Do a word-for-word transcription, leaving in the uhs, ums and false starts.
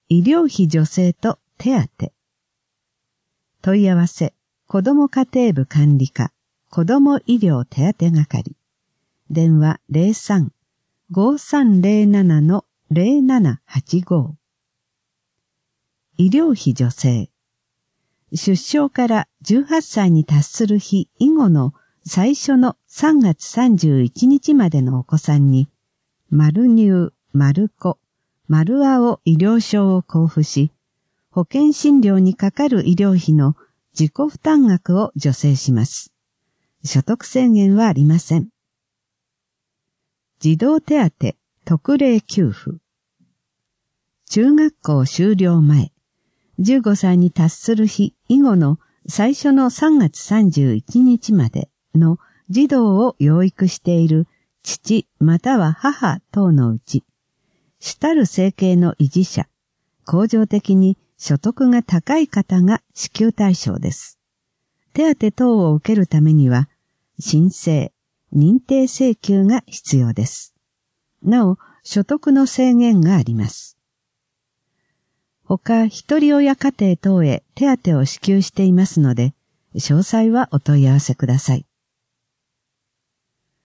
医療費助成と手当。問い合わせ、子ども家庭部管理課、子ども医療手当係。電話 ゼロさん ごさんゼロなな ゼロななはちご。医療費助成。出生からじゅうはっさいに達する日以後の最初のさんがつさんじゅういちにちまでのお子さんに、丸乳、丸子、丸青医療証を交付し、保険診療にかかる医療費の自己負担額を助成します。所得制限はありません。児童手当特例給付。中学校修了前、じゅうごさいに達する日以後の最初のさんがつさんじゅういちにちまでの児童を養育している父または母等のうち、主たる生計の維持者、恒常的に所得が高い方が支給対象です。手当等を受けるためには、申請、認定請求が必要です。なお、所得の制限があります。他、一人親家庭等へ手当を支給していますので、詳細はお問い合わせください。